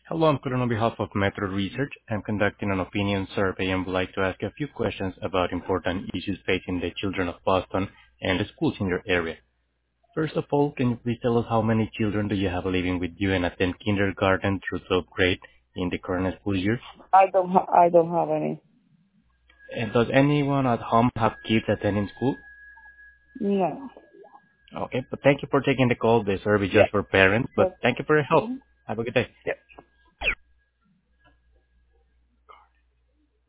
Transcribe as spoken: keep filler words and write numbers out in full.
Hello, I'm calling on behalf of Metro Research. I'm conducting an opinion survey and would like to ask a few questions about important issues facing the children of Boston and the schools in your area. First of all, can you please tell us how many children do you have living with you and attend kindergarten through twelfth grade in the current school year? I don't ha- I don't have any. And does anyone at home have kids attending school? No. Okay, but thank you for taking the call. The survey is Yeah. just for parents, but But thank you for your help. mhm. Have a good day. Yeah.